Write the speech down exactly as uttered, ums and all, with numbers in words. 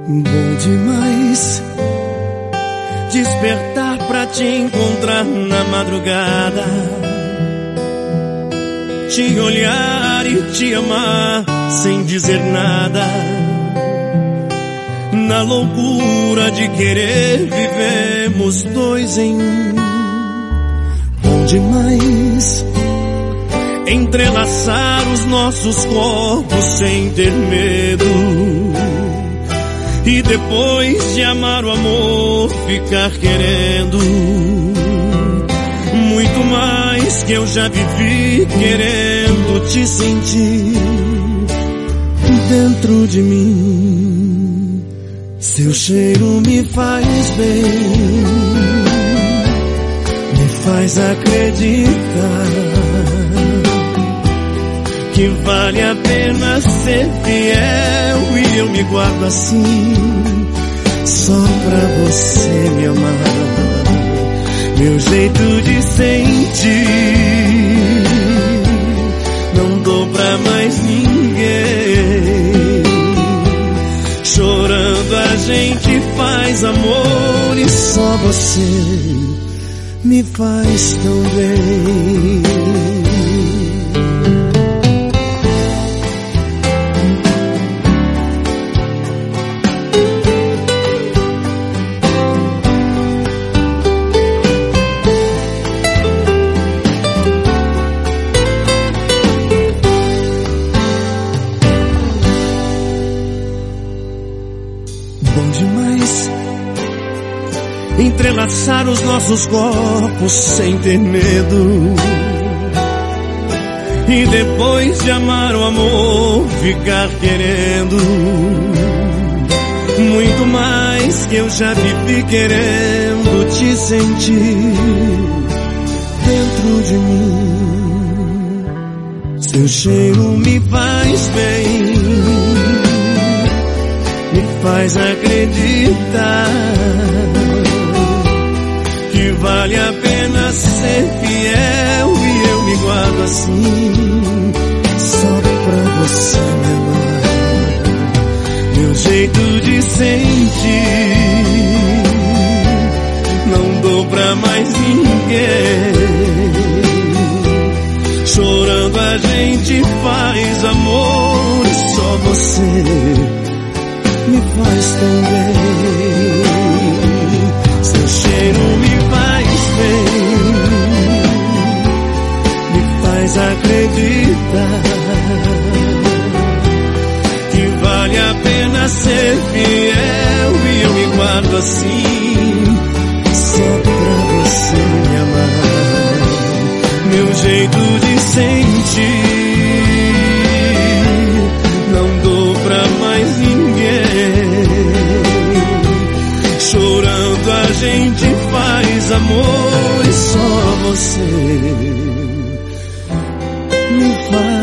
Bom demais despertar pra te encontrar na madrugada, te olhar e te amar sem dizer nada. Na loucura de querer vivemos dois em um. Bom demais entrelaçar os nossos corpos sem ter medo, e depois de amar o amor ficar querendo muito mais que eu já vivi, querendo te sentir dentro de mim. Seu cheiro me faz bem, me faz acreditar que vale a pena ser fiel, e eu me guardo assim só pra você me amar. Meu jeito de sentir não dou pra mais ninguém. Chorando a gente faz amor, e só você me faz tão bem. Bom demais entrelaçar os nossos corpos sem ter medo, e depois de amar o amor ficar querendo muito mais que eu já vivi, querendo te sentir dentro de mim. Seu cheiro me faz bem, me faz acreditar que vale a pena ser fiel, e eu me guardo assim só pra você me amar. Meu jeito de sentir não dou pra mais ninguém. Chorando a gente faz amor, e só você me faz tão bem. Seu cheiro me faz bem, me faz acreditar que vale a pena ser fiel, e eu me guardo assim só pra você me amar. Meu jeito de sentir não dou pra mais ninguém. Chorando a gente faz amor, e só você me faz